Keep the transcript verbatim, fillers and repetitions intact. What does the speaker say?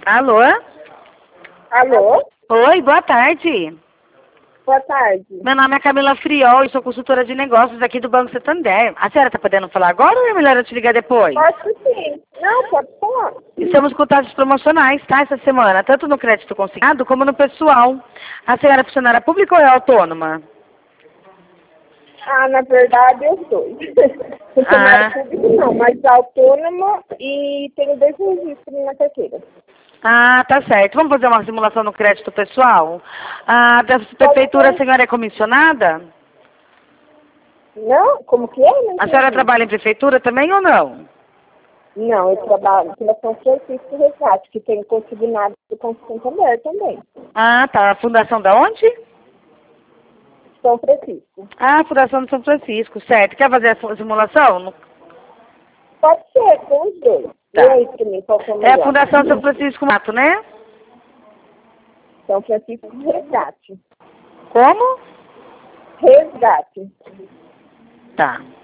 Alô? Alô? Oi, boa tarde. Boa tarde. Meu nome é Camila Friol e sou consultora de negócios aqui do Banco Santander. A senhora está podendo falar agora ou é melhor eu te ligar depois? Acho que sim. Não, pode falar. Estamos com taxas promocionais, tá, essa semana, tanto no crédito consignado como no pessoal. A senhora é funcionária pública ou é autônoma? Ah, na verdade, eu sou. Funcionário Ah. público não, mas autônoma e tenho dois registros na carteira. Ah, tá certo. Vamos fazer uma simulação no crédito pessoal? Ah, da prefeitura, a senhora é comissionada? Não? Como que é? Não A senhora entendi. trabalha em prefeitura também ou não? Não, eu trabalho pela São Francisco Resgate, que tem consignado do Banco Santander também. Ah, tá. A fundação da onde? São Francisco. Ah, Fundação de São Francisco, certo. Quer fazer a simulação? Pode ser, com os dois. Tá. E aí, pra mim, qual que é o É a melhor? Fundação São Francisco Mato, né? São Francisco Resgate. Como? Resgate. Tá.